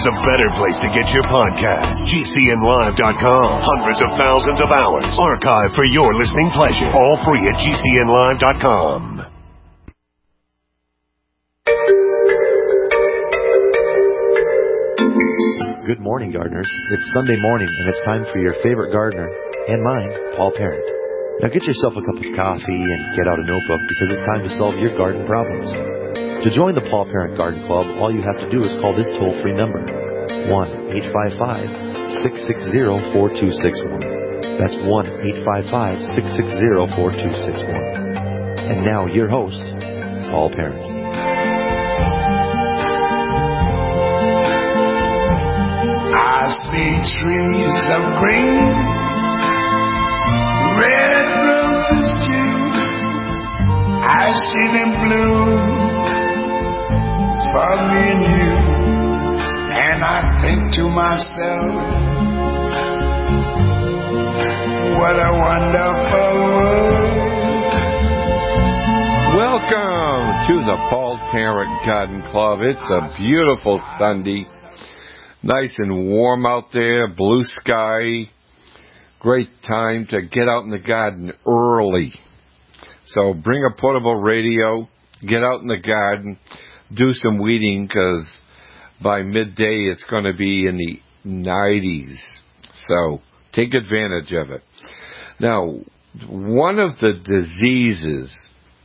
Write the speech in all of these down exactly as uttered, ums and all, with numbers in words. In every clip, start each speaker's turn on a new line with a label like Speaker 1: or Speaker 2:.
Speaker 1: there's a better place to get your podcast. G C N live dot com. Hundreds of thousands of hours archived for your listening pleasure. All free at G C N live dot com.
Speaker 2: Good morning, gardeners. It's Sunday morning, and it's time for your favorite gardener, and mine, Paul Parent. Now get yourself a cup of coffee and get out a notebook, because it's time to solve your garden problems. To join the Paul Parent Garden Club, all you have to do is call this toll-free number, one eight five five, six six zero, four two six one. That's one eight five five, six six zero, four two six one. And now, your host, Paul Parent.
Speaker 3: I see trees of green, red roses too. I see them bloom for me and you. And I think to myself, what a wonderful world.
Speaker 4: Welcome to the Paul Parent Garden Club. It's a beautiful Sunday. Nice and warm out there, blue sky. Great time to get out in the garden early. So bring a portable radio, get out in the garden, do some weeding, because by midday it's going to be in the nineties. So take advantage of it. Now, one of the diseases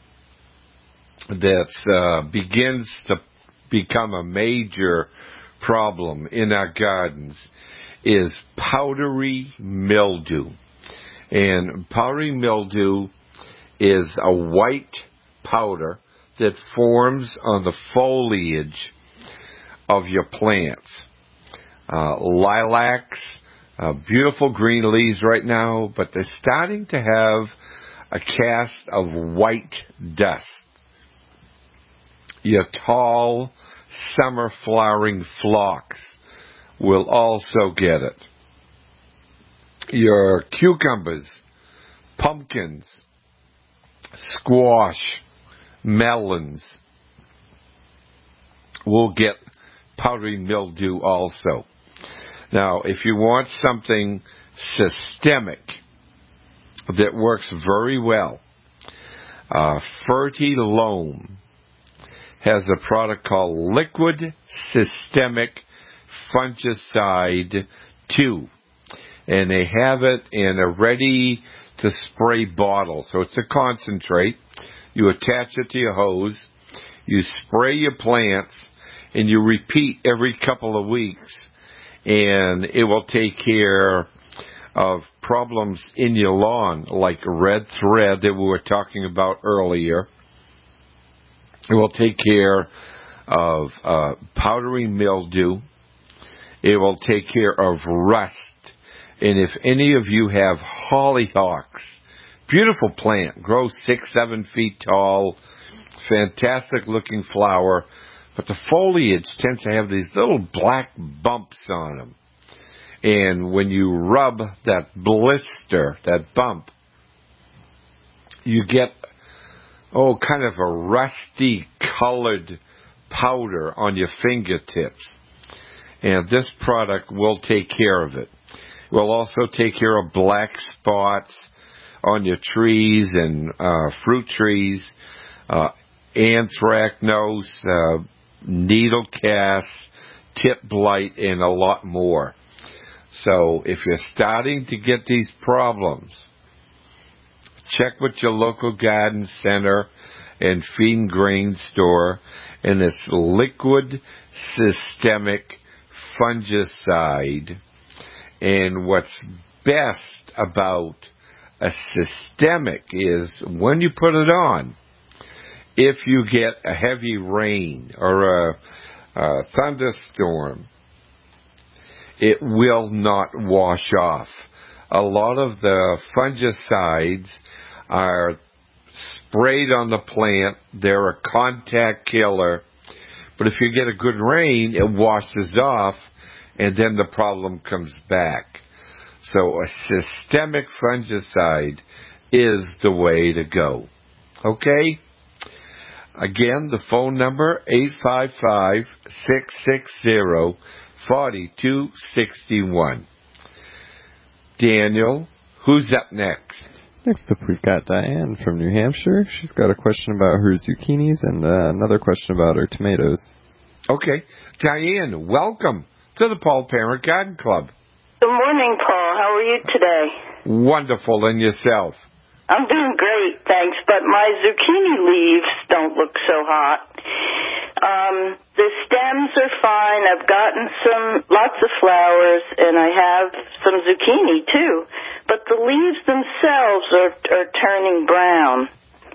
Speaker 4: that uh, begins to become a major problem in our gardens is powdery mildew. And powdery mildew is a white powder that forms on the foliage of your plants. Uh, lilacs, uh, beautiful green leaves right now, but they're starting to have a cast of white dust. Your tall summer flowering phlox will also get it. Your cucumbers, pumpkins, squash, melons will get powdery mildew also. Now, if you want something systemic that works very well, uh, Fertilome has a product called Liquid Systemic Fungicide two. And they have it in a ready-to-spray bottle. So it's a concentrate. You attach it to your hose. You spray your plants. And you repeat every couple of weeks. And it will take care of problems in your lawn, like red thread that we were talking about earlier. It will take care of uh, powdery mildew. It will take care of rust. And if any of you have hollyhocks, beautiful plant, grows six, seven feet tall, fantastic looking flower, but the foliage tends to have these little black bumps on them. And when you rub that blister, that bump, you get Oh, kind of a rusty colored powder on your fingertips. And this product will take care of it. It will also take care of black spots on your trees and uh, fruit trees, uh, anthracnose, uh, needle cast, tip blight, and a lot more. So if you're starting to get these problems, check with your local garden center and feed and grain store, and it's liquid systemic fungicide. And what's best about a systemic is when you put it on, if you get a heavy rain or a, a thunderstorm, it will not wash off. A lot of the fungicides are sprayed on the plant. They're a contact killer. But if you get a good rain, it washes off, and then the problem comes back. So a systemic fungicide is the way to go. Okay? Again, the phone number, eight five five, six six zero, forty-two sixty-one. Daniel, who's up next?
Speaker 5: Next up, we've got Diane from New Hampshire. She's got a question about her zucchinis and uh, another question about her tomatoes.
Speaker 4: Okay. Diane, welcome to the Paul Parent Garden Club.
Speaker 6: Good morning, Paul. How are you today?
Speaker 4: Wonderful. And yourself?
Speaker 6: I'm doing great, thanks, but my zucchini leaves don't look so hot. Um, the stems are fine. I've gotten some, lots of flowers, and I have some zucchini, too. But the leaves themselves are, are turning brown.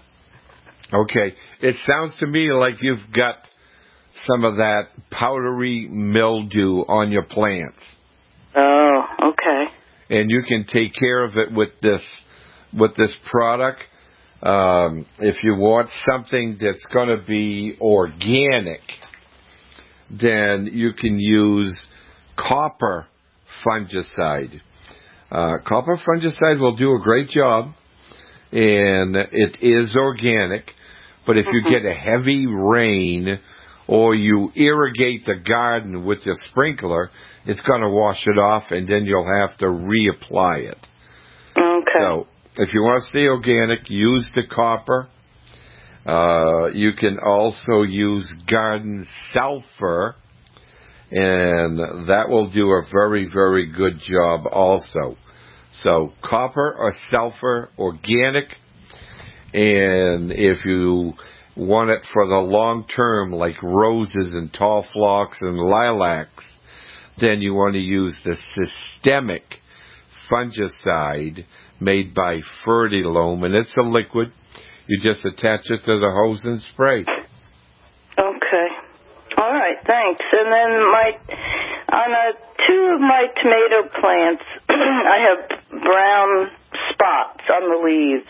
Speaker 4: Okay. It sounds to me like you've got some of that powdery mildew on your plants.
Speaker 6: Oh, okay.
Speaker 4: And you can take care of it with this with this product. Um, if you want something that's going to be organic, then you can use copper fungicide. Uh, copper fungicide will do a great job, and it is organic. But if you get a heavy rain or you irrigate the garden with your sprinkler, it's going to wash it off, and then you'll have to reapply it.
Speaker 6: Okay.
Speaker 4: So if you want to stay organic, use the copper. Uh, you can also use garden sulfur, and that will do a very, very good job also. So copper or sulfur, organic, and if you want it for the long term, like roses and tall phlox and lilacs, then you want to use the systemic fungicide made by Fertilome, and it's a liquid. You just attach it to the hose and spray.
Speaker 6: Okay. All right, thanks. And then my on a, two of my tomato plants, I have brown spots on the leaves.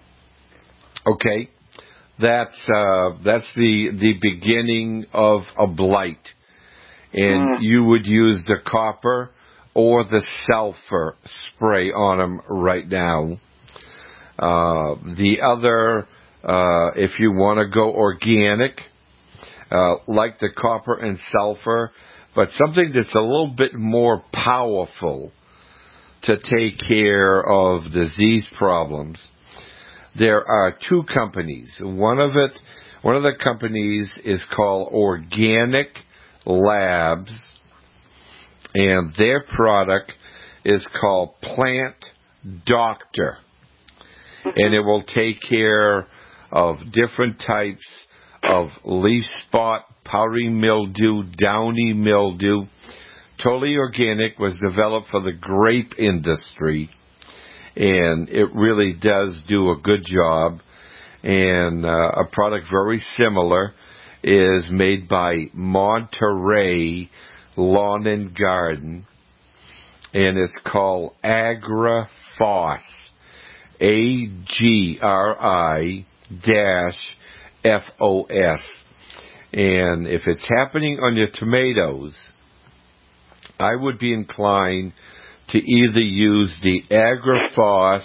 Speaker 4: Okay. That's uh, that's the the beginning of a blight. And mm. you would use the copper or the sulfur spray on them right now. Uh, the other, uh, if you want to go organic, uh, like the copper and sulfur, but something that's a little bit more powerful to take care of disease problems, there are two companies. One of it, one of the companies is called Organic Labs, and their product is called Plant Doctor, and it will take care of different types of leaf spot, powdery mildew, downy mildew. Totally Organic was developed for the grape industry, and it really does do a good job. And uh, a product very similar is made by Monterey Lawn and Garden, and it's called AgraFos, A G R I dash F O S. And if it's happening on your tomatoes, I would be inclined to either use the AgraFos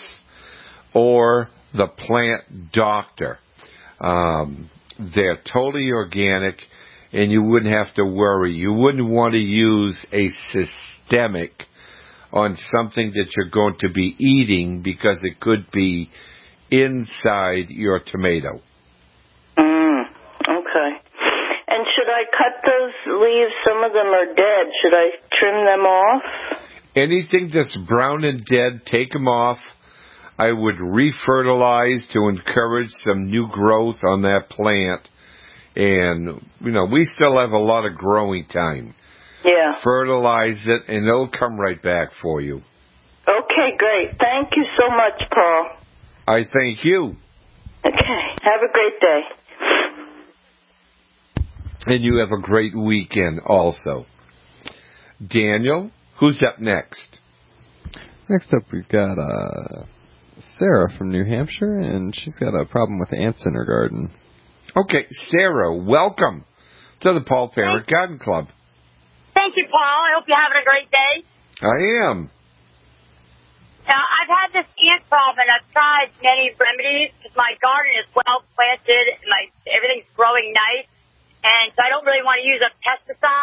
Speaker 4: or the Plant Doctor. Um, they're totally organic, and you wouldn't have to worry. You wouldn't want to use a systemic on something that you're going to be eating because it could be inside your tomato.
Speaker 6: Mm, okay. And should I cut those leaves? Some of them are dead. Should I trim them off?
Speaker 4: Anything that's brown and dead, take them off. I would refertilize to encourage some new growth on that plant. And, you know, we still have a lot of growing time.
Speaker 6: Yeah.
Speaker 4: Fertilize it, and it'll come right back for you.
Speaker 6: Okay, great. Thank you so much, Paul.
Speaker 4: I thank you.
Speaker 6: Okay. Have a great day.
Speaker 4: And you have a great weekend also. Daniel, who's up next?
Speaker 5: Next up, we've got uh, Sarah from New Hampshire, and she's got a problem with ants in her garden.
Speaker 4: Okay, Sarah, welcome to the Paul Parent Garden Club.
Speaker 7: Thank you, Paul. I hope you're having a great day.
Speaker 4: I am.
Speaker 7: Now, I've had this ant problem, and I've tried many remedies because my garden is well planted, and my everything's growing nice, and so I don't really want to use a pesticide.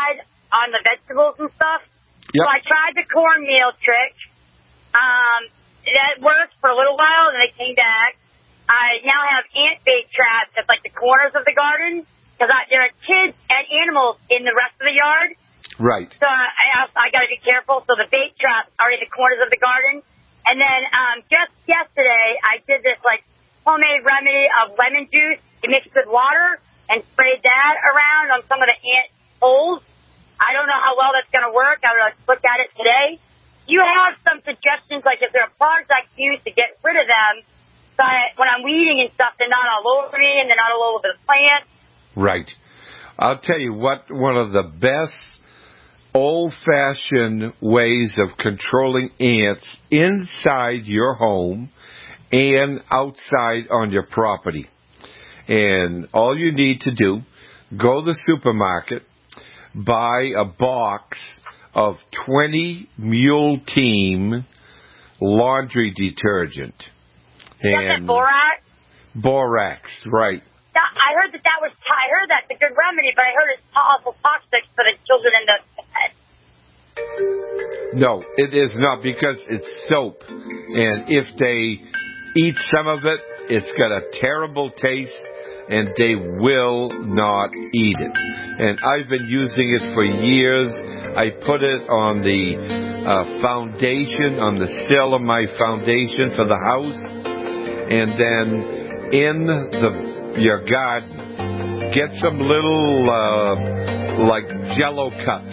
Speaker 7: on the vegetables and stuff.
Speaker 4: Yep.
Speaker 7: So I tried the cornmeal trick. Um, that worked for a little while, and then it came back. I now have ant bait traps at, like, the corners of the garden, because there are kids and animals in the rest of the yard.
Speaker 4: Right.
Speaker 7: So I, I got to be careful. So the bait traps are in the corners of the garden. And then um, just yesterday, I did this, like, homemade remedy of lemon juice mixed with water and sprayed that around on some of the ant holes. I don't know how well that's going to work. I'm going to look at it today. You have some suggestions, like if there are products I can use to get rid of them, so I, when I'm weeding and stuff, they're not all over me and they're not all over the plant.
Speaker 4: Right. I'll tell you what, one of the best old-fashioned ways of controlling ants inside your home and outside on your property. And all you need to do, go to the supermarket, buy a box of twenty Mule Team laundry detergent.
Speaker 7: And borax?
Speaker 4: Borax, right.
Speaker 7: I heard that that was, I heard that's a good remedy, but I heard it's awful toxic for the children and the pets.
Speaker 4: No, it is not, because it's soap. And if they eat some of it, it's got a terrible taste, and they will not eat it. And I've been using it for years. I put it on the uh, foundation, on the sill of my foundation for the house, and then in the your garden, get some little uh, like Jell-O cups.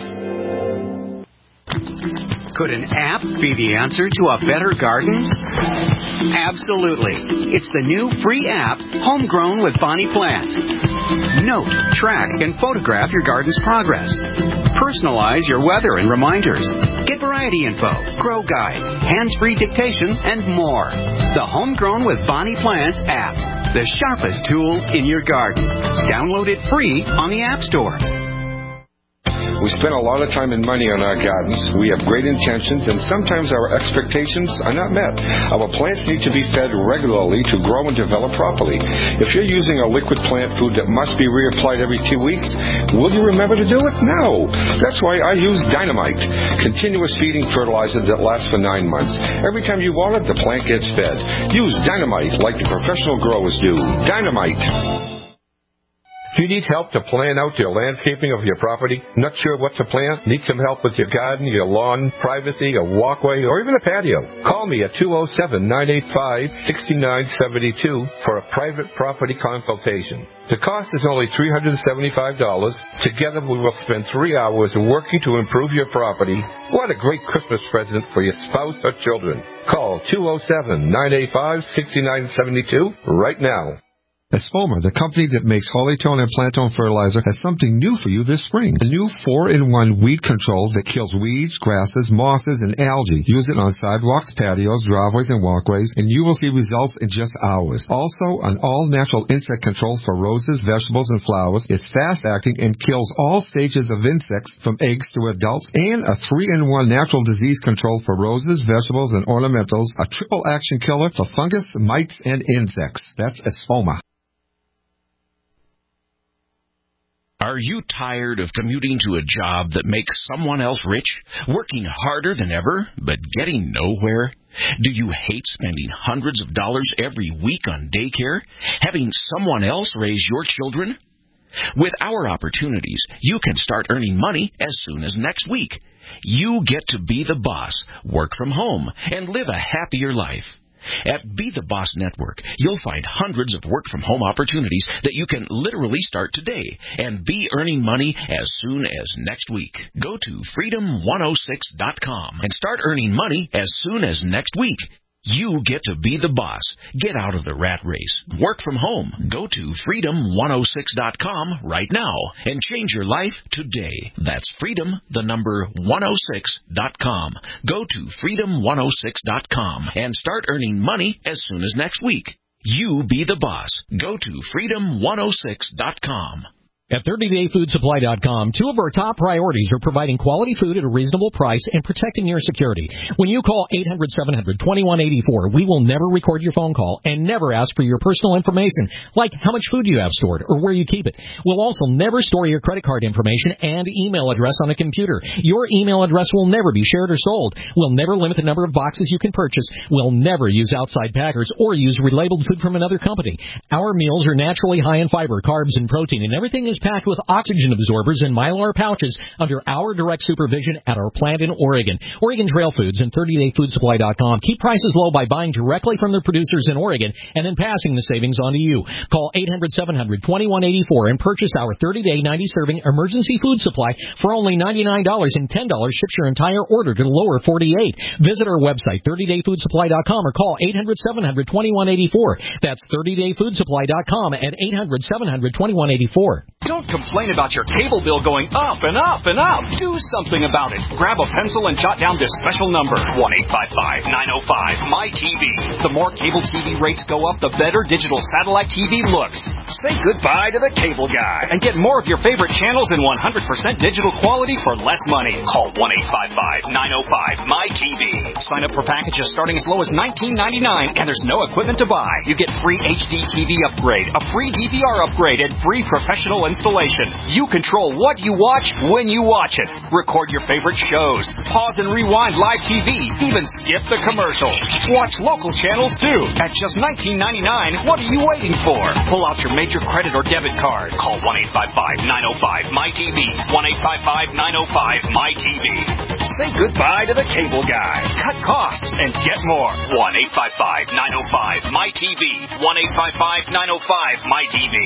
Speaker 8: Could an app be the answer to a better garden? Absolutely. It's the new free app, Homegrown with Bonnie Plants. Note, track, and photograph your garden's progress. Personalize your weather and reminders. Get variety info, grow guides, hands-free dictation, and more. The Homegrown with Bonnie Plants app, the sharpest tool in your garden. Download it free on the App Store.
Speaker 9: We spend a lot of time and money on our gardens. We have great intentions, and sometimes our expectations are not met. Our plants need to be fed regularly to grow and develop properly. If you're using a liquid plant food that must be reapplied every two weeks, will you remember to do it? No. That's why I use Dynamite, continuous feeding fertilizer that lasts for nine months. Every time you water it, the plant gets fed. Use Dynamite like the professional growers do. Dynamite.
Speaker 10: Do you need help to plan out your landscaping of your property? Not sure what to plant? Need some help with your garden, your lawn, privacy, a walkway, or even a patio? Call me at two oh seven, nine eight five, six nine seven two for a private property consultation. The cost is only three hundred seventy-five dollars. Together we will spend three hours working to improve your property. What a great Christmas present for your spouse or children. Call two oh seven, nine eight five, six nine seven two right now.
Speaker 11: Espoma, the company that makes Hollytone and Plantone fertilizer, has something new for you this spring. A new four in one weed control that kills weeds, grasses, mosses, and algae. Use it on sidewalks, patios, driveways, and walkways, and you will see results in just hours. Also, an all-natural insect control for roses, vegetables, and flowers. It's fast-acting and kills all stages of insects from eggs to adults. And a three in one natural disease control for roses, vegetables, and ornamentals. A triple-action killer for fungus, mites, and insects. That's Espoma.
Speaker 12: Are you tired of commuting to a job that makes someone else rich, working harder than ever, but getting nowhere? Do you hate spending hundreds of dollars every week on daycare, having someone else raise your children? With our opportunities, you can start earning money as soon as next week. You get to be the boss, work from home, and live a happier life. At Be the Boss Network, you'll find hundreds of work-from-home opportunities that you can literally start today and be earning money as soon as next week. Go to freedom one oh six dot com and start earning money as soon as next week. You get to be the boss. Get out of the rat race. Work from home. Go to freedom one oh six dot com right now and change your life today. That's freedom, the number one oh six dot com. Go to freedom one oh six dot com and start earning money as soon as next week. You be the boss. Go to freedom one oh six dot com.
Speaker 13: At thirty day food supply dot com, two of our top priorities are providing quality food at a reasonable price and protecting your security. When you call eight hundred, seven hundred, twenty-one eighty-four, we will never record your phone call and never ask for your personal information, like how much food you have stored or where you keep it. We'll also never store your credit card information and email address on a computer. Your email address will never be shared or sold. We'll never limit the number of boxes you can purchase. We'll never use outside packers or use relabeled food from another company. Our meals are naturally high in fiber, carbs, and protein, and everything is packed with oxygen absorbers and Mylar pouches under our direct supervision at our plant in Oregon. Oregon Trail Foods and thirty day food supply dot com keep prices low by buying directly from the producers in Oregon and then passing the savings on to you. Call eight hundred, seven hundred, twenty-one eighty-four and purchase our thirty day, ninety serving emergency food supply for only ninety-nine dollars, and ten dollars ships your entire order to the lower forty-eight. Visit our website, thirty day food supply dot com, or call eight hundred, seven hundred, twenty-one eighty-four. That's thirty day food supply dot com at eight hundred, seven hundred, twenty-one eighty-four.
Speaker 14: Don't complain about your cable bill going up and up and up. Do something about it. Grab a pencil and jot down this special number, one eight five five, nine oh five, M Y T V. The more cable T V rates go up, the better digital satellite T V looks. Say goodbye to the cable guy and get more of your favorite channels in one hundred percent digital quality for less money. Call one eight five five, nine oh five, M Y T V. Sign up for packages starting as low as nineteen ninety-nine, and there's no equipment to buy. You get free H D T V upgrade, a free D V R upgrade, and free professional installation. You control what you watch when you watch it. Record your favorite shows. Pause and rewind live T V. Even skip the commercials. Watch local channels too. At just nineteen ninety-nine, what are you waiting for? Pull out your major credit or debit card. Call one eight five five, nine oh five, M Y T V. one eight five five, nine oh five, M Y T V. Say goodbye to the cable guy. Cut costs and get more. one eight five five, nine oh five, M Y T V. one eight five five, nine oh five, M Y T V.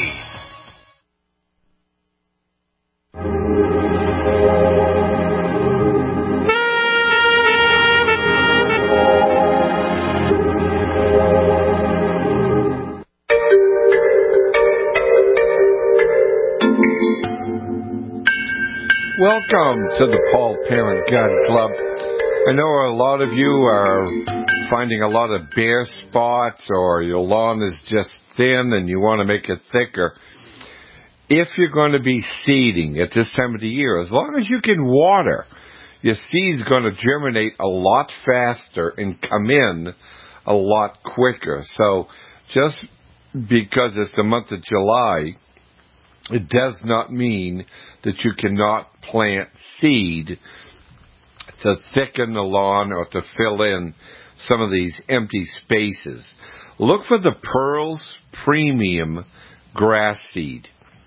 Speaker 4: Welcome to the Paul Parent Gun Club. I know a lot of you are finding a lot of bare spots, or your lawn is just thin and you want to make it thicker. If you're going to be seeding at this time of the year, as long as you can water, your seed's going to germinate a lot faster and come in a lot quicker. So just because it's the month of July, it does not mean that you cannot plant seed to thicken the lawn or to fill in some of these empty spaces. Look for the Pearls Premium grass seed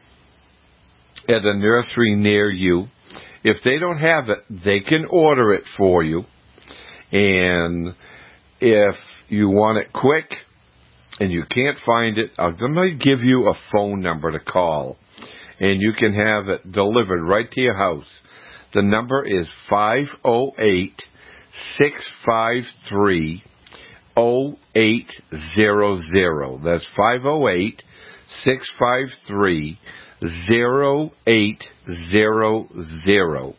Speaker 4: at a nursery near you. If they don't have it, they can order it for you. And if you want it quick and you can't find it, I'm going to give you a phone number to call, and you can have it delivered right to your house. The number is five oh eight, six five three, oh eight hundred. That's five oh eight, six five three, oh eight hundred.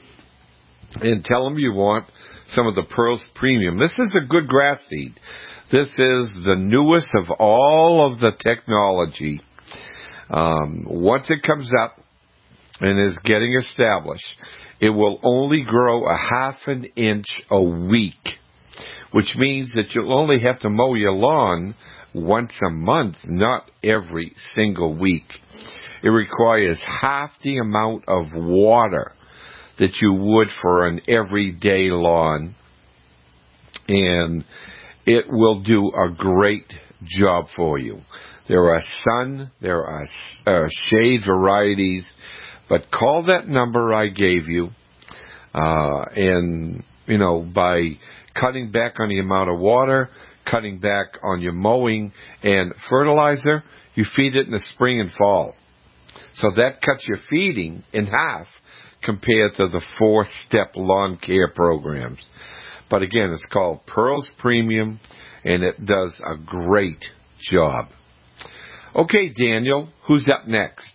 Speaker 4: And tell them you want some of the Pearls Premium. This is a good grass seed. This is the newest of all of the technology. Um, once it comes up and is getting established, it will only grow a half an inch a week, which means that you'll only have to mow your lawn once a month, not every single week. It requires half the amount of water that you would for an everyday lawn, and it will do a great job for you. There are sun, there are uh, shade varieties, but call that number I gave you, uh, and, you know, by cutting back on the amount of water, cutting back on your mowing and fertilizer, you feed it in the spring and fall. So that cuts your feeding in half compared to the four-step lawn care programs. But again, it's called Pearls Premium, and it does a great job. Okay, Daniel, who's up next?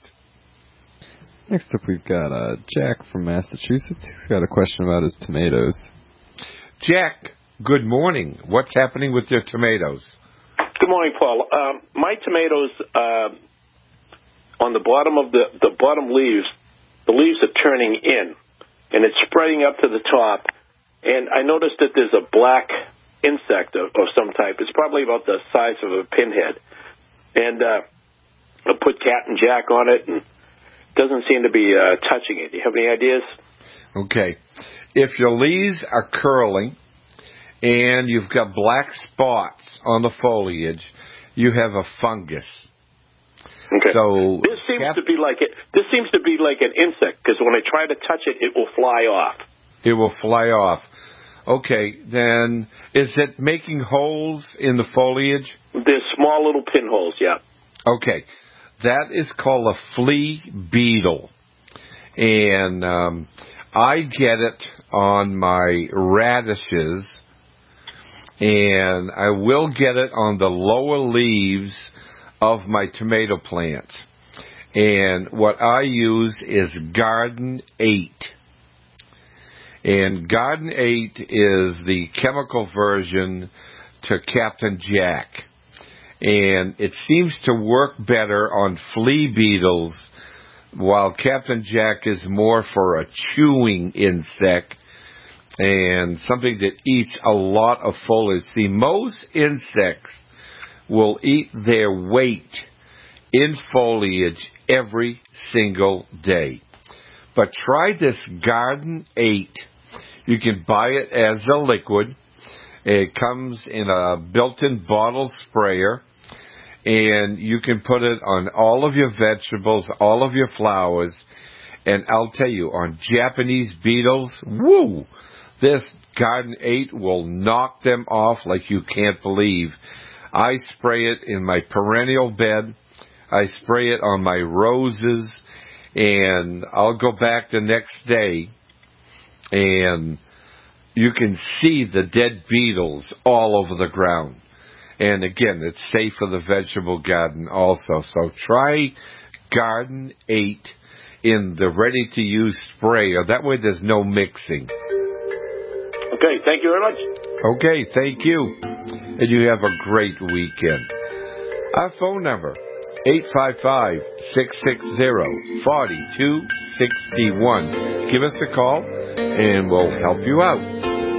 Speaker 5: Next up, we've got uh, Jack from Massachusetts. He's got a question about his tomatoes.
Speaker 4: Jack, good morning. What's happening with your tomatoes?
Speaker 15: Good morning, Paul. Um, my tomatoes, uh, on the bottom of the, the bottom leaves, the leaves are turning in, and it's spreading up to the top. And I noticed that there's a black insect of, of some type. It's probably about the size of a pinhead. And uh, I put Cat and Jack on it, and it doesn't seem to be uh, touching it. Do you have any ideas?
Speaker 4: Okay. If your leaves are curling and you've got black spots on the foliage, you have a fungus.
Speaker 15: Okay.
Speaker 4: So
Speaker 15: this seems Cap- to be like it. This seems to be like an insect, because when I try to touch it, it will fly off.
Speaker 4: It will fly off. Okay, then is it making holes in the foliage?
Speaker 15: There's small little pinholes, yeah.
Speaker 4: Okay, that is called a flea beetle. And um, I get it on my radishes, and I will get it on the lower leaves of my tomato plants. And what I use is Garden eight. And Garden eight is the chemical version to Captain Jack. And it seems to work better on flea beetles, while Captain Jack is more for a chewing insect and something that eats a lot of foliage. See, most insects will eat their weight in foliage every single day. But try this Garden eight. You can buy it as a liquid. It comes in a built-in bottle sprayer, and you can put it on all of your vegetables, all of your flowers, and I'll tell you, on Japanese beetles, woo, this Garden eight will knock them off like you can't believe. I spray it in my perennial bed. I spray it on my roses, and I'll go back the next day, and you can see the dead beetles all over the ground. And again, it's safe for the vegetable garden also. So try Garden eight in the ready-to-use sprayer. That way there's no mixing.
Speaker 15: Okay, thank you very much.
Speaker 4: Okay, thank you. And you have a great weekend. Our phone number, eight five five, six six zero, four two six one. Give us a call, and we'll help you out.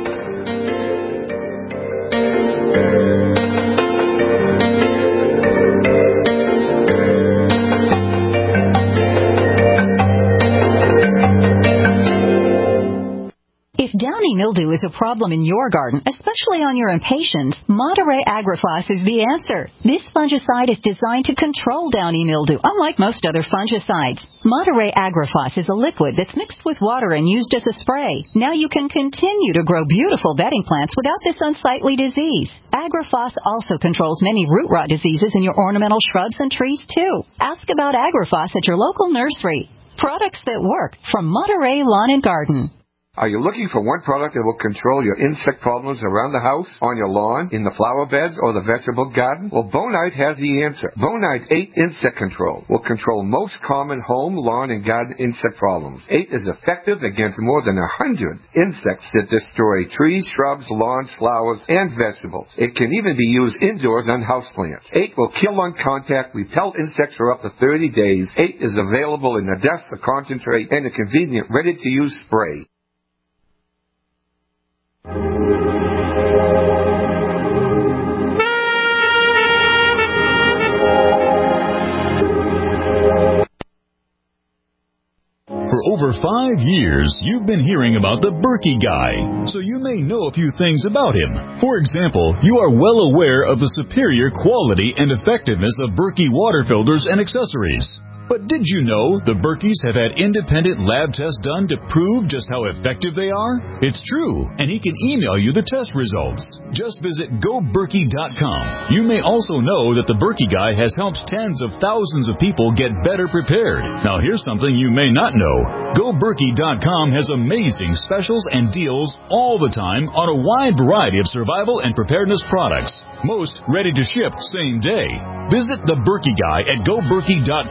Speaker 16: If downy mildew is a problem in your garden, especially on your impatiens, Monterey Agrifos is the answer. This fungicide is designed to control downy mildew, unlike most other fungicides. Monterey Agrifos is a liquid that's mixed with water and used as a spray. Now you can continue to grow beautiful bedding plants without this unsightly disease. Agrifos also controls many root rot diseases in your ornamental shrubs and trees, too. Ask about Agrifos at your local nursery. Products that work from Monterey Lawn and Garden.
Speaker 10: Are you looking for one product that will control your insect problems around the house, on your lawn, in the flower beds, or the vegetable garden? Well, Bonite has the answer. Bonite eight Insect Control will control most common home, lawn, and garden insect problems. eight is effective against more than one hundred insects that destroy trees, shrubs, lawns, flowers, and vegetables. It can even be used indoors on houseplants. eight will kill on contact, repel insects for up to thirty days. eight is available in a dust, a concentrate, and a convenient ready-to-use spray.
Speaker 17: For over five years, you've been hearing about the Berkey Guy, so you may know a few things about him. For example, you are well aware of the superior quality and effectiveness of Berkey water filters and accessories. But did you know the Berkeys have had independent lab tests done to prove just how effective they are? It's true, and he can email you the test results. Just visit go berkey dot com. You may also know that the Berkey Guy has helped tens of thousands of people get better prepared. Now here's something you may not know. go berkey dot com has amazing specials and deals all the time on a wide variety of survival and preparedness products. Most ready to ship same day. Visit the Berkey Guy at go berkey dot com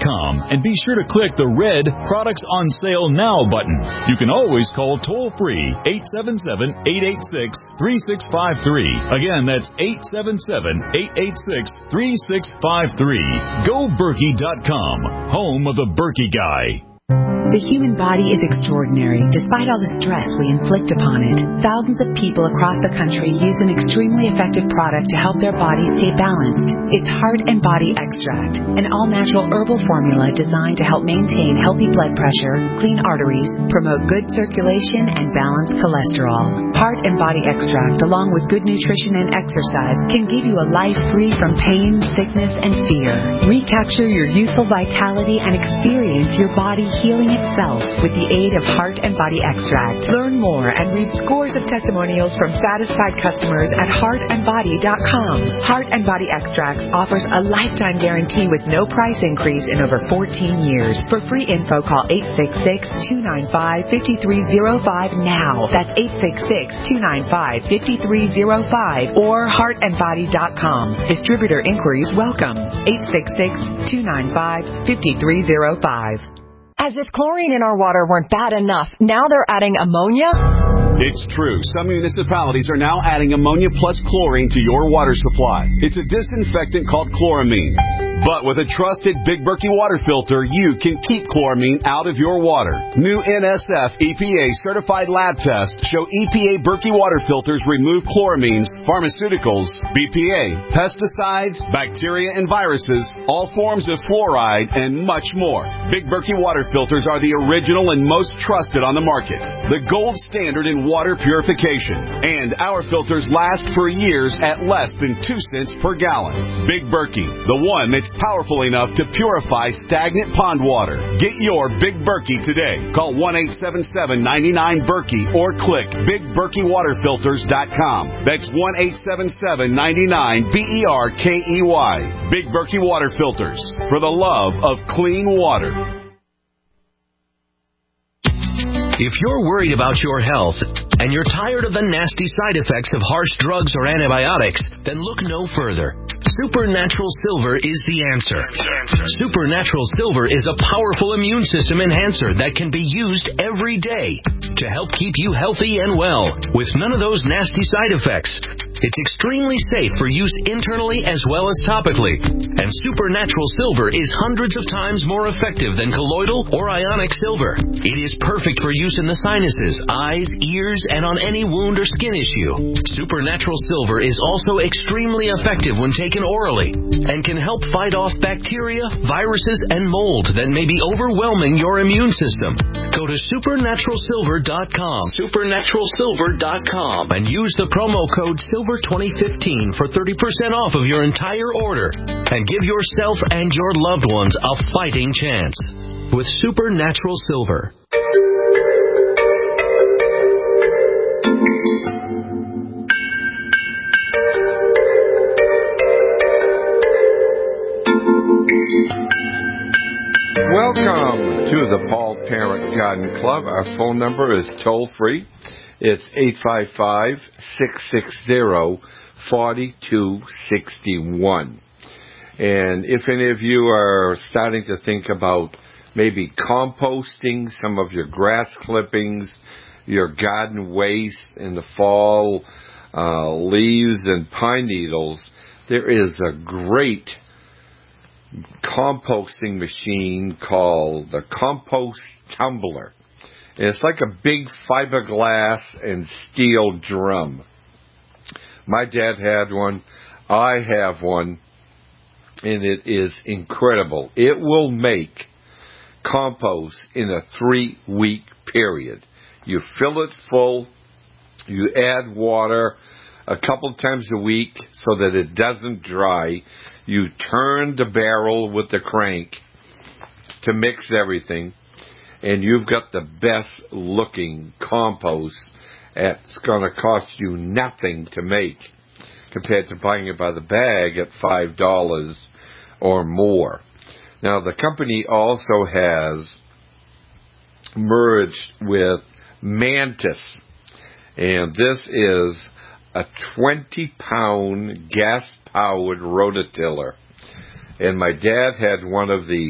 Speaker 17: And be sure to click the red Products on Sale Now button. You can always call toll-free eight seven seven, eight eight six, three six five three. Again, that's eight seven seven, eight eight six, three six five three. Go Berkey dot com, home of the Berkey Guy.
Speaker 18: The human body is extraordinary, despite all the stress we inflict upon it. Thousands of people across the country use an extremely effective product to help their bodies stay balanced. It's Heart and Body Extract, an all-natural herbal formula designed to help maintain healthy blood pressure, clean arteries, promote good circulation, and balance cholesterol. Heart and Body Extract, along with good nutrition and exercise, can give you a life free from pain, sickness, and fear. Recapture your youthful vitality and experience your body healing itself with the aid of Heart and Body Extract. Learn more and read scores of testimonials from satisfied customers at heart and body dot com. Heart and Body Extracts offers a lifetime guarantee with no price increase in over fourteen years. For free info, call eight six six, two nine five, five three zero five now. That's eight six six, two nine five, five three zero five or heart and body dot com. Distributor inquiries welcome. eight six six, two nine five, five three zero five.
Speaker 19: As if chlorine in our water weren't bad enough, now they're adding ammonia?
Speaker 14: It's true. Some municipalities are now adding ammonia plus chlorine to your water supply. It's a disinfectant called chloramine. But with a trusted Big Berkey water filter, you can keep chloramine out of your water. New N S F E P A certified lab tests show E P A Berkey water filters remove chloramines, pharmaceuticals, B P A, pesticides, bacteria and viruses, all forms of fluoride, and much more. Big Berkey water filters are the original and most trusted on the market. The gold standard in water purification. And our filters last for years at less than two cents per gallon. Big Berkey, the one that's powerful enough to purify stagnant pond water. Get your Big Berkey today. Call one eight seven seven, nine nine, Berkey or click big berkey water filters dot com. That's one eight seven seven, nine nine, B E R K E Y. Big Berkey Water Filters, for the love of clean water.
Speaker 12: If you're worried about your health and you're tired of the nasty side effects of harsh drugs or antibiotics, then look no further. Supernatural Silver is the answer. Supernatural Silver is a powerful immune system enhancer that can be used every day to help keep you healthy and well with none of those nasty side effects. It's extremely safe for use internally as well as topically. And Supernatural Silver is hundreds of times more effective than colloidal or ionic silver. It is perfect for use in the sinuses, eyes, ears, and on any wound or skin issue. Supernatural Silver is also extremely effective when taken orally and can help fight off bacteria, viruses, and mold that may be overwhelming your immune system. Go to supernatural silver dot com, supernatural silver dot com, and use the promo code silver twenty fifteen for thirty percent off of your entire order and give yourself and your loved ones a fighting chance with Supernatural Silver.
Speaker 4: Welcome to the Paul Parent Garden Club. Our phone number is toll free. It's eight five five, six six zero, four two six one. And if any of you are starting to think about maybe composting some of your grass clippings, your garden waste in the fall, uh, leaves and pine needles, there is a great composting machine called the Compost Tumbler. And it's like a big fiberglass and steel drum. My dad had one. I have one. And it is incredible. It will make compost in a three-week period. You fill it full. You add water a couple times a week so that it doesn't dry. You turn the barrel with the crank to mix everything, and you've got the best looking compost. It's going to cost you nothing to make compared to buying it by the bag at five dollars or more. Now, the company also has merged with Mantis, and this is a twenty pound gas-powered rototiller. And my dad had one of these,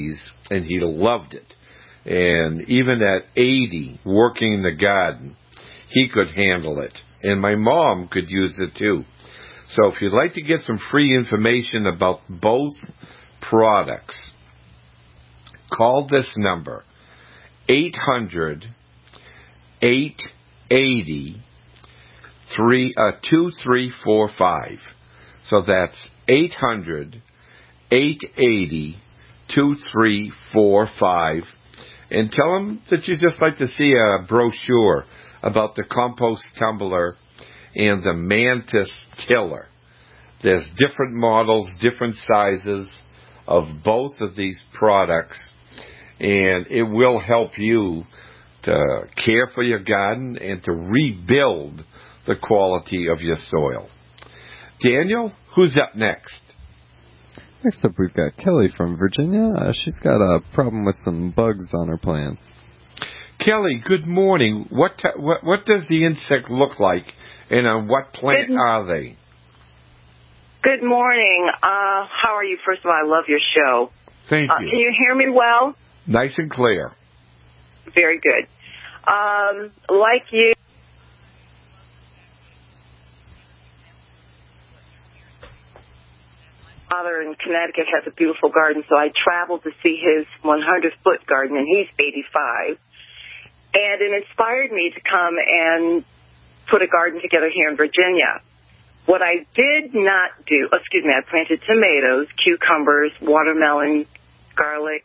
Speaker 4: and he loved it. And even at eighty, working the garden, he could handle it. And my mom could use it too. So if you'd like to get some free information about both products, call this number, eight hundred, eight eighty, two three four five. So that's eight hundred, eight eighty, two three four five. And tell them that you'd just like to see a brochure about the compost tumbler and the Mantis tiller. There's different models, different sizes of both of these products, and it will help you to care for your garden and to rebuild the quality of your soil. Daniel, who's up next?
Speaker 5: Next up, we've got Kelly from Virginia. Uh, she's got a problem with some bugs on her plants.
Speaker 4: Kelly, good morning. What t- what, what does the insect look like, and on what plant
Speaker 20: good,
Speaker 4: are they?
Speaker 20: Good morning. Uh, how are you? First of all, I love your show.
Speaker 4: Thank
Speaker 20: uh,
Speaker 4: you.
Speaker 20: Can you hear me well?
Speaker 4: Nice and clear.
Speaker 20: Very good. Um, like you. Father in Connecticut has a beautiful garden, so I traveled to see his hundred foot garden, and he's eighty-five. And it inspired me to come and put a garden together here in Virginia. What I did not do, excuse me, I planted tomatoes, cucumbers, watermelon, garlic,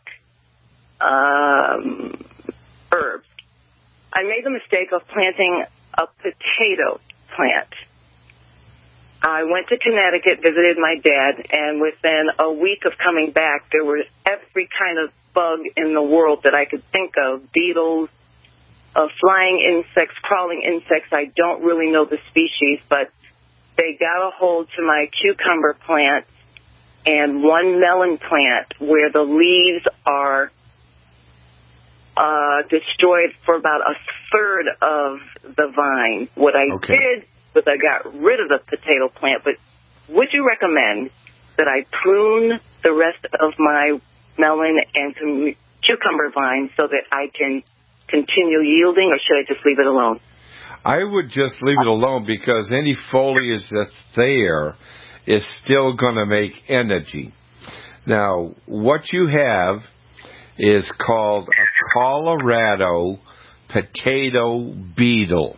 Speaker 20: um, herbs. I made the mistake of planting a potato plant. I went to Connecticut, visited my dad, and within a week of coming back, there was every kind of bug in the world that I could think of, beetles, uh, flying insects, crawling insects. I don't really know the species, but they got a hold to my cucumber plant and one melon plant where the leaves are uh, destroyed for about a third of the vine. What I
Speaker 4: okay.
Speaker 20: did was I got rid of the potato plant, but would you recommend that I prune the rest of my melon and cum- cucumber vines so that I can continue yielding, or should I just leave it alone?
Speaker 4: I would just leave it alone because any foliage that's there is still going to make energy. Now, what you have is called a Colorado potato beetle.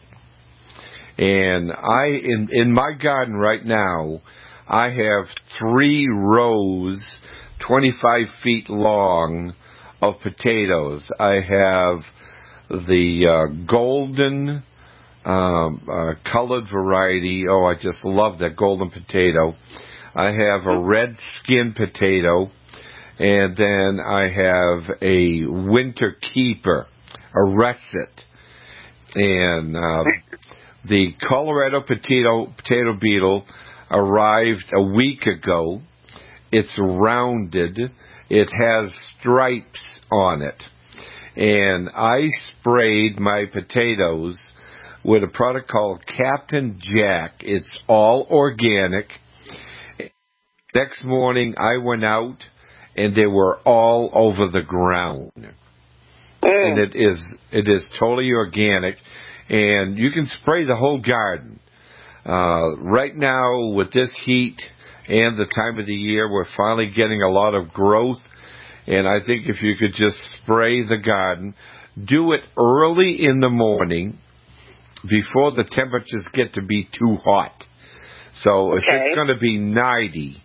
Speaker 4: And I, in, in my garden right now, I have three rows, twenty-five feet long, of potatoes. I have the uh, golden um, uh, colored variety. Oh, I just love that golden potato. I have a red skin potato, and then I have a winter keeper, a russet, and uh, the Colorado potato potato beetle arrived a week ago. It's rounded. It has stripes on it. And I sprayed my potatoes with a product called Captain Jack. It's all organic. Next morning, I went out, and they were all over the ground. Mm. And it is it is totally organic. And you can spray the whole garden. Uh, right now, with this heat and the time of the year, we're finally getting a lot of growth. And I think if you could just spray the garden, do it early in the morning before the temperatures get to be too hot. So if
Speaker 20: okay.
Speaker 4: it's going to be ninety,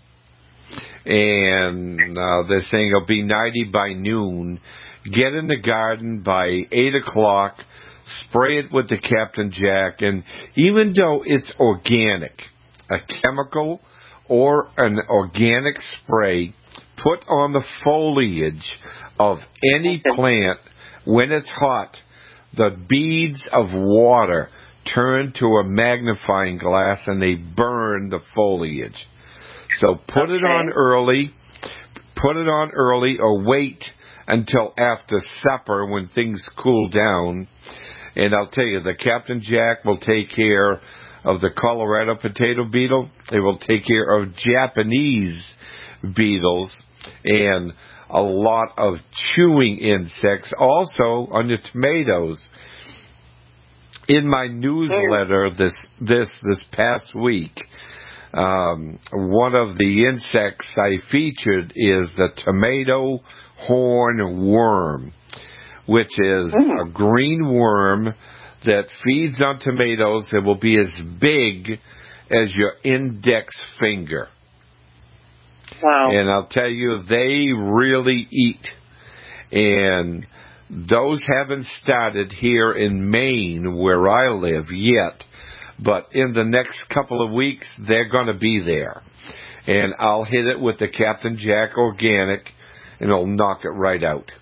Speaker 4: and uh, they're saying it'll be ninety by noon, get in the garden by eight o'clock, spray it with the Captain Jack, and even though it's organic, a chemical or an organic spray, put on the foliage of any plant when it's hot, the beads of water turn to a magnifying glass and they burn the foliage. So put okay. it on early, put it on early or wait until after supper when things cool down. And I'll tell you, the Captain Jack will take care of the Colorado potato beetle. It will take care of Japanese beetles. and a lot of chewing insects. Also on the tomatoes. In my newsletter this this this past week, um, one of the insects I featured is the tomato horn worm, which is a green worm that feeds on tomatoes that will be as big as your index finger.
Speaker 20: Wow.
Speaker 4: And I'll tell you, they really eat. And those haven't started here in Maine, where I live, yet. But in the next couple of weeks, they're going to be there. And I'll hit it with the Captain Jack Organic, and it'll knock it right out.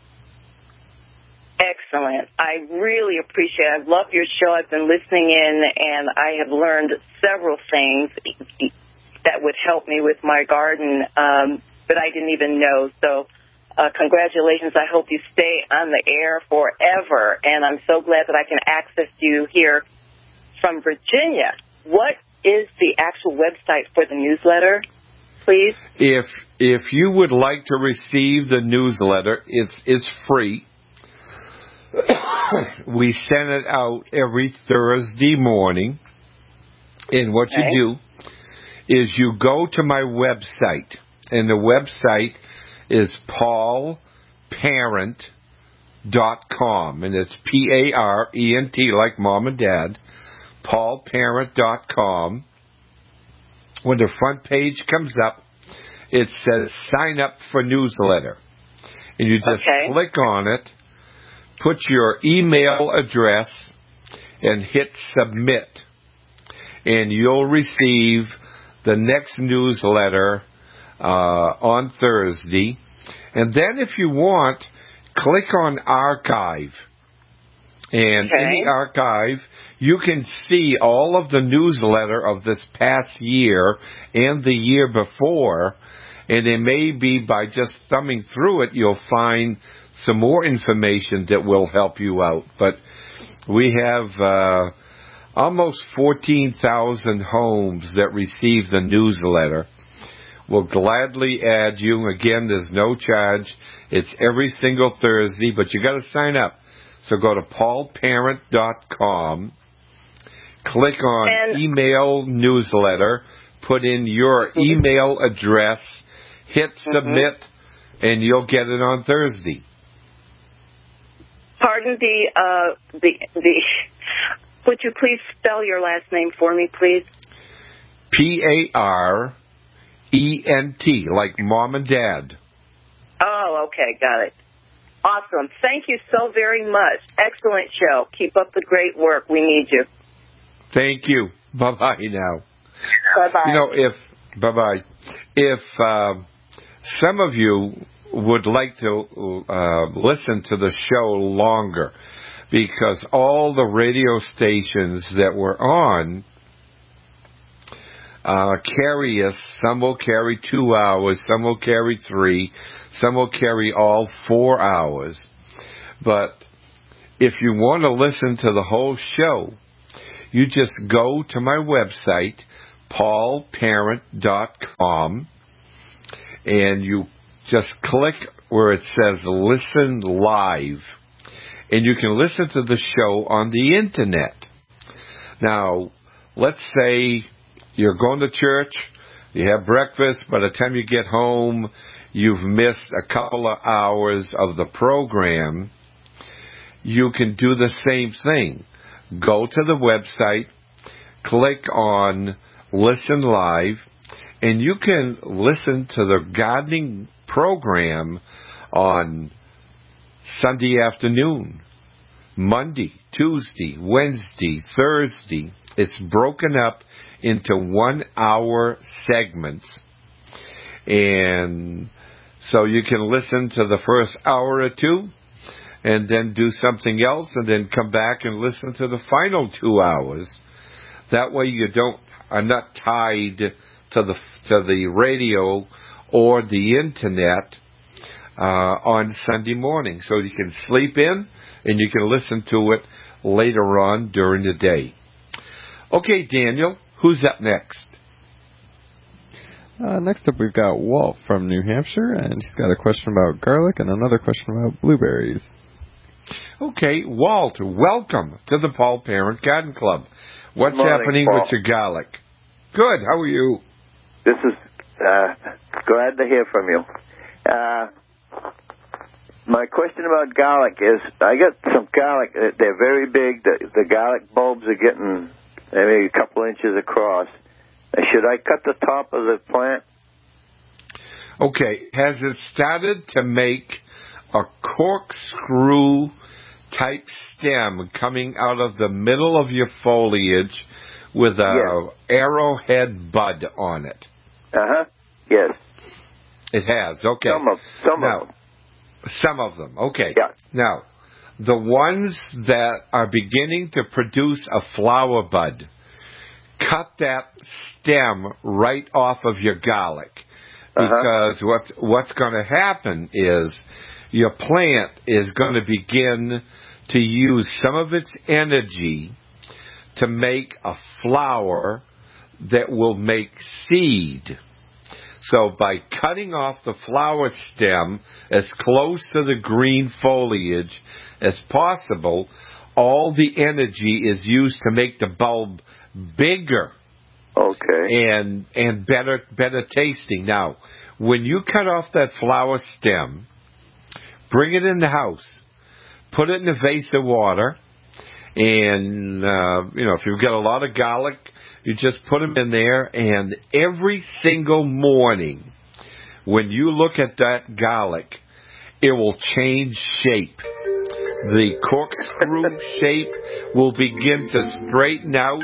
Speaker 20: Excellent. I really appreciate it. I love your show. I've been listening in, and I have learned several things that would help me with my garden um, that I didn't even know. So uh, congratulations. I hope you stay on the air forever, and I'm so glad that I can access you here from Virginia. What is the actual website for the newsletter, please?
Speaker 4: If if you would like to receive the newsletter, it's it's free. We send it out every Thursday morning. And what
Speaker 20: Okay.
Speaker 4: you do is you go to my website. And the website is paul parent dot com. And it's P A R E N T, like mom and dad. paul parent dot com. When the front page comes up, it says sign up for newsletter. And you just
Speaker 20: Okay.
Speaker 4: click on it, put your email address, and hit submit. And you'll receive the next newsletter uh, on Thursday. And then if you want, click on archive. And
Speaker 20: Okay.
Speaker 4: in the archive, you can see all of the newsletter of this past year and the year before. And it may be by just thumbing through it, you'll find some more information that will help you out. But we have uh, almost fourteen thousand homes that receive the newsletter. We'll gladly add you. Again, there's no charge. It's every single Thursday, but you got to sign up. So go to paul parent dot com, click on
Speaker 20: And-
Speaker 4: email newsletter, put in your email address, hit submit, and you'll get it on Thursday.
Speaker 20: Pardon the, uh, the, the, would you please spell your last name for me, please?
Speaker 4: P A R E N T, like mom and dad.
Speaker 20: Oh, okay, got it. Awesome. Thank you so very much. Excellent show. Keep up the great work. We need you.
Speaker 4: Thank you. Bye-bye now.
Speaker 20: Bye-bye.
Speaker 4: You know, if, bye-bye. If uh, some of you would like to uh, listen to the show longer, because all the radio stations that we're on uh, carry us. Some will carry two hours, some will carry three, some will carry all four hours. But if you want to listen to the whole show, you just go to my website, paul parent dot com, and you just click where it says Listen Live. And you can listen to the show on the Internet. Now, let's say you're going to church, you have breakfast, by the time you get home, you've missed a couple of hours of the program. You can do the same thing. Go to the website, click on Listen Live, and you can listen to the gardening program on Sunday afternoon, Monday, Tuesday, Wednesday, Thursday. It's broken up into one-hour segments. And so you can listen to the first hour or two, and then do something else, and then come back and listen to the final two hours. That way you don't are not tied to the to the radio or the Internet uh, on Sunday morning. So you can sleep in, and you can listen to it later on during the day. Okay, Daniel, who's up next?
Speaker 5: Uh, next up, we've got Walt from New Hampshire, and he's got a question about garlic and another question about blueberries.
Speaker 4: Okay, Walt, welcome to the Paul Parent Garden Club. What's
Speaker 21: Good morning,
Speaker 4: happening
Speaker 21: Paul.
Speaker 4: with your garlic? Good, how are you?
Speaker 21: This is uh, glad to hear from you. Uh, my question about garlic is, I got some garlic. They're very big. The, the garlic bulbs are getting maybe a couple inches across. Should I cut the top of the plant?
Speaker 4: Okay, has it started to make a corkscrew type stem coming out of the middle of your foliage with a
Speaker 21: yes.
Speaker 4: arrowhead bud on it?
Speaker 21: Uh-huh, yes.
Speaker 4: It has, okay.
Speaker 21: Some of, some
Speaker 4: now,
Speaker 21: of them.
Speaker 4: Some of them, okay.
Speaker 21: Yeah.
Speaker 4: Now, the ones that are beginning to produce a flower bud, cut that stem right off of your garlic. Because uh-huh. what, what's going to happen is your plant is going to begin to use some of its energy to make a flower that will make seed. So by cutting off the flower stem as close to the green foliage as possible, all the energy is used to make the bulb bigger.
Speaker 21: Okay.
Speaker 4: And and better better tasting. Now, when you cut off that flower stem, bring it in the house, put it in a vase of water, and uh, you know, if you've got a lot of garlic, you just put them in there, and every single morning when you look at that garlic, it will change shape. The corkscrew shape will begin to straighten out,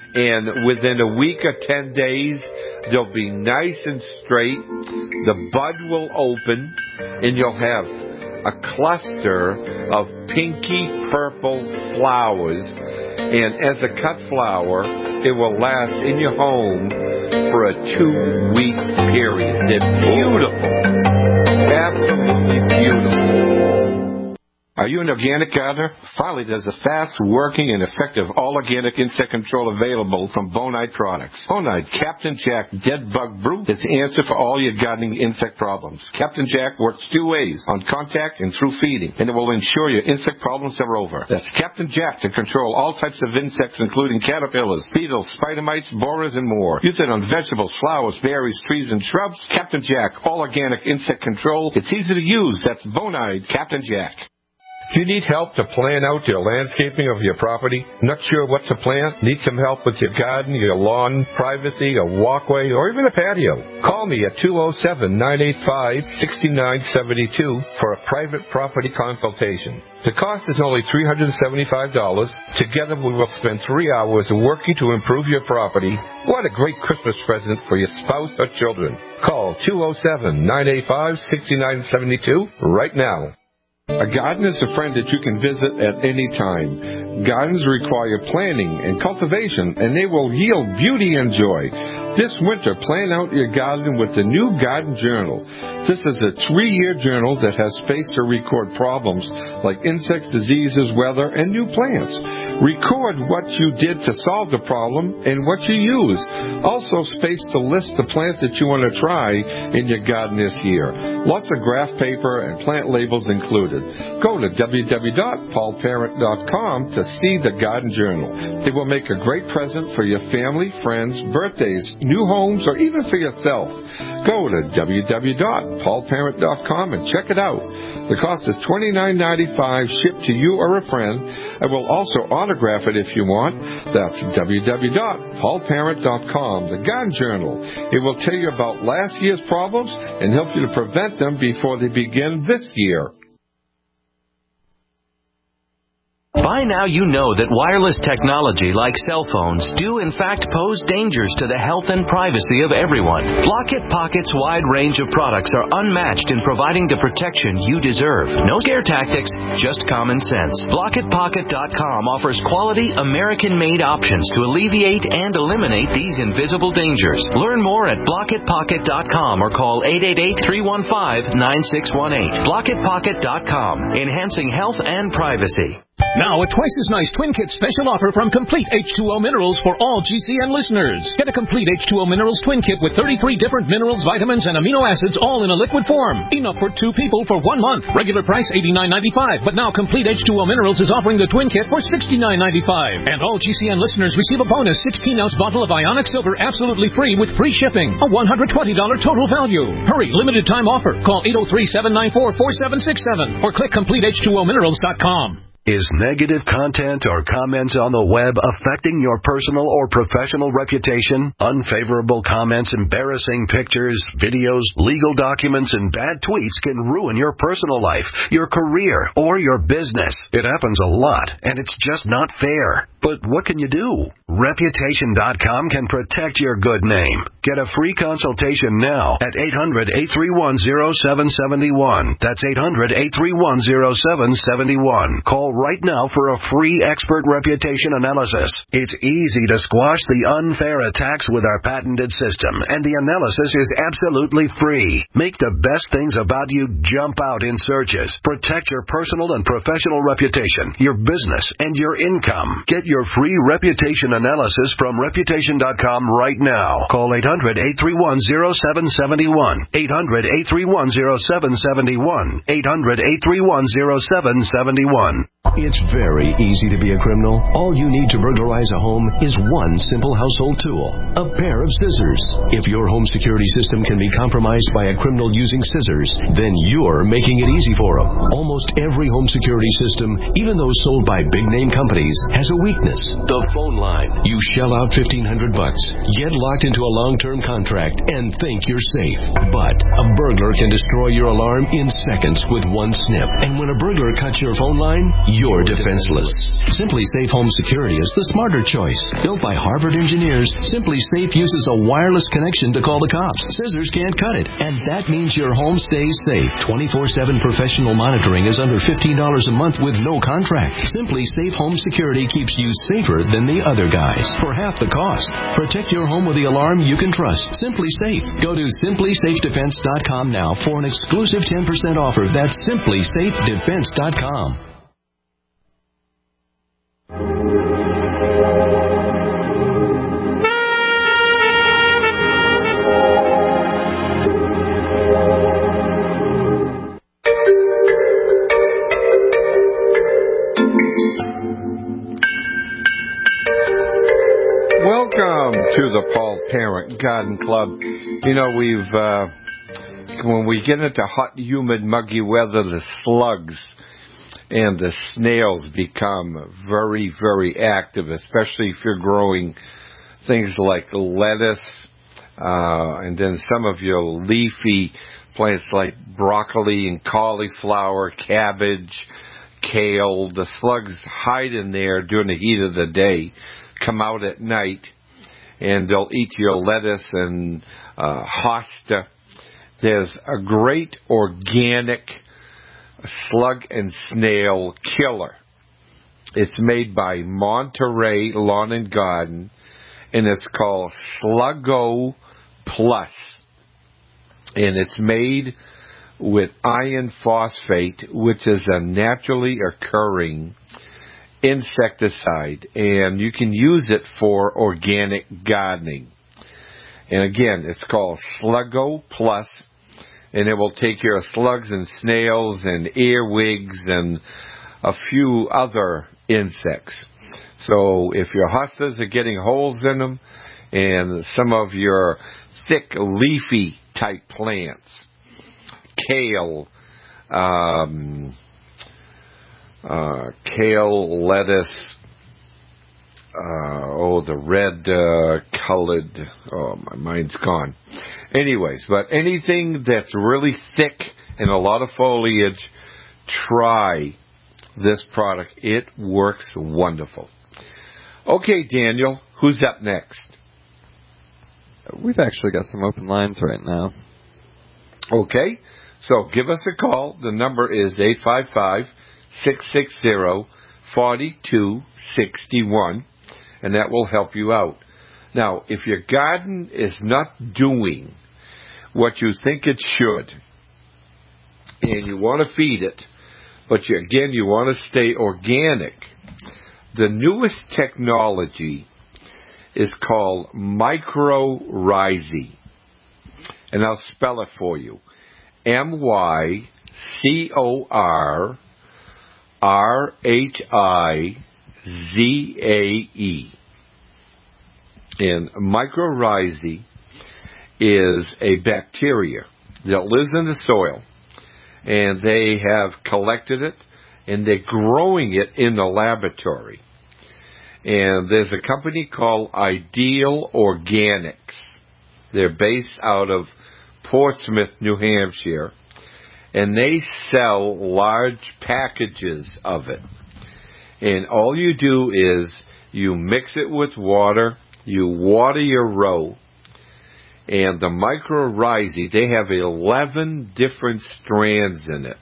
Speaker 4: and within a week or ten days, they'll be nice and straight. The bud will open, and you'll have a cluster of pinky purple flowers. And as a cut flower, it will last in your home for a two-week period. They're beautiful. Absolutely beautiful.
Speaker 10: Are you an organic gardener? Finally, there's a fast-working and effective all-organic insect control available from Bonide Products. Bonide Captain Jack Dead Bug Brew is the answer for all your gardening insect problems. Captain Jack works two ways, on contact and through feeding, and it will ensure your insect problems are over. That's Captain Jack to control all types of insects, including caterpillars, beetles, spider mites, borers, and more. Use it on vegetables, flowers, berries, trees, and shrubs. Captain Jack, all-organic insect control. It's easy to use. That's Bonide Captain Jack. If you need help to plan out your landscaping of your property, not sure what to plant, need some help with your garden, your lawn, privacy, a walkway, or even a patio, call me at two oh seven, nine eight five, six nine seven two for a private property consultation. The cost is only three hundred seventy-five dollars. Together we will spend three hours working to improve your property. What a great Christmas present for your spouse or children. Call two oh seven, nine eight five, six nine seven two right now. A garden is a friend that you can visit at any time. Gardens require planning and cultivation, and they will yield beauty and joy. This winter, plan out your garden with the new Garden Journal. This is a three-year journal that has space to record problems like insects, diseases, weather, and new plants. Record what you did to solve the problem and what you used. Also space to list the plants that you want to try in your garden this year. Lots of graph paper and plant labels included. Go to w w w dot paul parent dot com to see the Garden Journal. It will make a great present for your family, friends, birthdays, new homes, or even for yourself. Go to w w w dot paul parent dot com and check it out. The cost is twenty-nine ninety-five shipped to you or a friend. I will also autograph it if you want. That's w w w dot paul parent dot com, the Garden Journal. It will tell you about last year's problems and help you to prevent them before they begin this year.
Speaker 22: By now you know that wireless technology like cell phones do in fact pose dangers to the health and privacy of everyone. Blockit Pocket's wide range of products are unmatched in providing the protection you deserve. No scare tactics, just common sense. Blockit Pocket dot com offers quality American-made options to alleviate and eliminate these invisible dangers. Learn more at Blockit Pocket dot com or call eight eight eight, three one five, nine six one eight. Blockit Pocket dot com, enhancing health and privacy.
Speaker 1: Now, a twice as nice Twin Kit special offer from Complete H two O Minerals for all G C N listeners. Get a Complete H two O Minerals Twin Kit with thirty-three different minerals, vitamins, and amino acids all in a liquid form. Enough for two people for one month. Regular price eighty-nine ninety-five, but now Complete H two O Minerals is offering the Twin Kit for sixty-nine ninety-five. And all G C N listeners receive a bonus sixteen ounce bottle of Ionic Silver absolutely free with free shipping. A one hundred twenty dollars total value. Hurry, limited time offer. Call eight oh three, seven nine four, four seven six seven or click complete h two o minerals dot com.
Speaker 2: Is negative content or comments on the web affecting your personal or professional reputation? Unfavorable comments, embarrassing pictures, videos, legal documents, and bad tweets can ruin your personal life, your career, or your business. It happens a lot, and it's just not fair. But what can you do? Reputation dot com can protect your good name. Get a free consultation now at eight hundred, eight three one, oh seven seven one. That's eight hundred, eight three one, oh seven seven one. Call right now for a free expert reputation analysis. It's easy to squash the unfair attacks with our patented system, and the analysis is absolutely free. Make the best things about you jump out in searches. Protect your personal and professional reputation, your business, and your income. Get your free reputation analysis from reputation dot com right now. Call eight hundred, eight three one, oh seven seven one. eight hundred, eight three one, oh seven seven one. eight hundred, eight three one, oh seven seven one.
Speaker 23: It's very easy to be a criminal. All you need to burglarize a home is one simple household tool, a pair of scissors. If your home security system can be compromised by a criminal using scissors, then you're making it easy for them. Almost every home security system, even those sold by big-name companies, has a weakness. The phone line. You shell out fifteen hundred bucks, get locked into a long-term contract, and think you're safe. But a burglar can destroy your alarm in seconds with one snip. And when a burglar cuts your phone line, you're defenseless. Simply Safe Home Security is the smarter choice. Built by Harvard engineers, Simply Safe uses a wireless connection to call the cops. Scissors can't cut it, and that means your home stays safe. twenty-four seven professional monitoring is under fifteen dollars a month with no contract. Simply Safe Home Security keeps you safer than the other guys for half the cost. Protect your home with the alarm you can trust. Simply Safe. Go to simply safe defense dot com now for an exclusive ten percent offer. That's simply safe defense dot com.
Speaker 4: Welcome to the Paul Parent Garden Club. You know, we've, uh, when we get into hot, humid, muggy weather, the slugs and the snails become very, very active, especially if you're growing things like lettuce, uh, and then some of your leafy plants like broccoli and cauliflower, cabbage, kale. The slugs hide in there during the heat of the day, come out at night, and they'll eat your lettuce and uh, hosta. There's a great organic slug and snail killer. It's made by Monterey Lawn and Garden, and it's called Sluggo Plus. And it's made with iron phosphate, which is a naturally occurring insecticide, and you can use it for organic gardening. And again, it's called Sluggo Plus, and it will take care of slugs and snails and earwigs and a few other insects. So if your hostas are getting holes in them, and some of your thick leafy type plants, kale, um, Uh, kale, lettuce, uh, oh, the red uh, colored, oh, my mind's gone. Anyways, but anything that's really thick and a lot of foliage, try this product. It works wonderful. Okay, Daniel, who's up next?
Speaker 5: We've actually got some open lines right now.
Speaker 4: Okay, so give us a call. The number is eight five five, six six zero, four two six one, and that will help you out. Now, if your garden is not doing what you think it should, and you want to feed it, But you, again, you want to stay organic. The newest technology is called mycorrhizae. And I'll spell it for you. M Y C O R R H I Z A E. And mycorrhizae is a bacteria that lives in the soil, and they have collected it, and they're growing it in the laboratory. And there's a company called Ideal Organics. They're based out of Portsmouth, New Hampshire, and they sell large packages of it. And all you do is you mix it with water, you water your row, and the mycorrhizae, they have eleven different strands in it.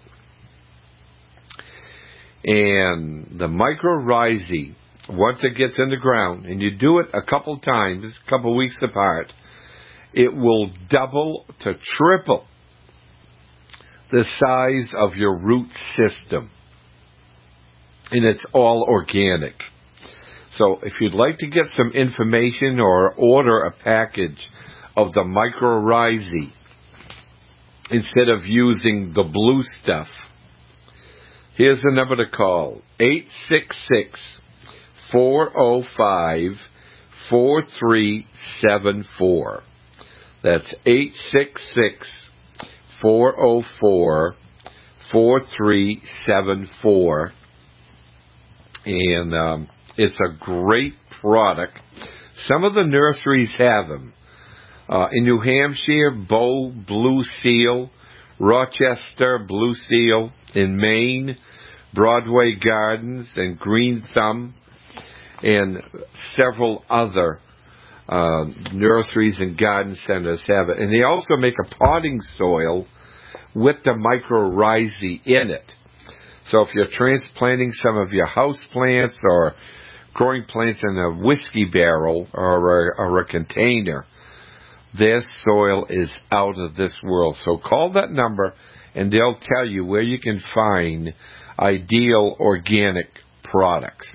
Speaker 4: And the mycorrhizae, once it gets in the ground, and you do it a couple times, a couple weeks apart, it will double to triple the size of your root system. And it's all organic. So if you'd like to get some information or order a package of the mycorrhizae instead of using the blue stuff, here's the number to call, eight six six, four oh five, four three seven four. That's eight six six, four oh four, four three seven four. And um, it's a great product. Some of the nurseries have them. Uh, in New Hampshire, Bow Blue Seal, Rochester Blue Seal, in Maine, Broadway Gardens and Green Thumb, and several other uh, nurseries and garden centers have it. And they also make a potting soil with the mycorrhizae in it. So if you're transplanting some of your house plants or growing plants in a whiskey barrel or a, or a container, their soil is out of this world. So call that number and they'll tell you where you can find Ideal Organic products.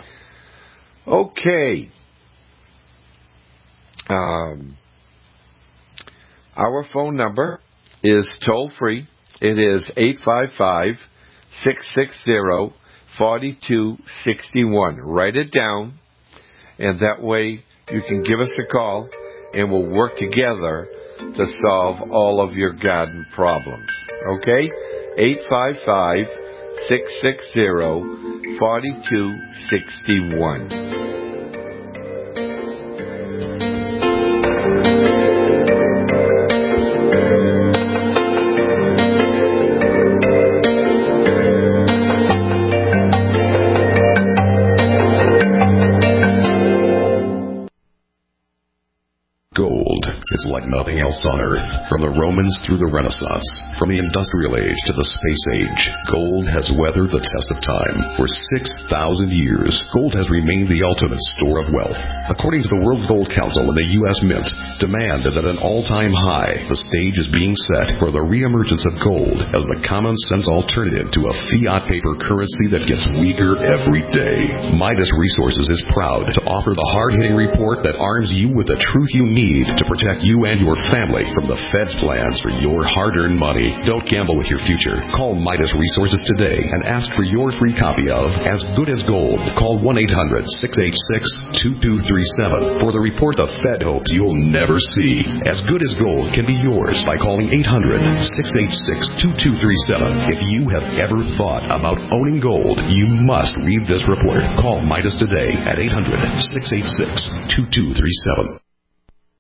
Speaker 4: Okay. Um, our phone number is toll free. It is eight five five, six six zero, four two six one. Write it down, and that way you can give us a call, and we'll work together to solve all of your garden problems. Okay? eight five five, six six zero, four two six one.
Speaker 3: It's like nothing else on Earth. From the Romans through the Renaissance, from the Industrial Age to the Space Age, gold has weathered the test of time. For six thousand years, gold has remained the ultimate store of wealth. According to the World Gold Council and the U S Mint, demand is at an all-time high. The stage is being set for the reemergence of gold as the common-sense alternative to a fiat paper currency that gets weaker every day. Midas Resources is proud to offer the hard-hitting report that arms you with the truth you need to protect you and your family from the Fed's plans for your hard-earned money. Don't gamble with your future. Call Midas Resources today and ask for your free copy of As Good as Gold. Call one eight hundred, six eight six, two two three seven for the report the Fed hopes you'll never see. As Good as Gold can be yours by calling eight hundred, six eight six, two two three seven. If you have ever thought about owning gold, you must read this report. Call Midas today at eight hundred, six eight six, two two three seven.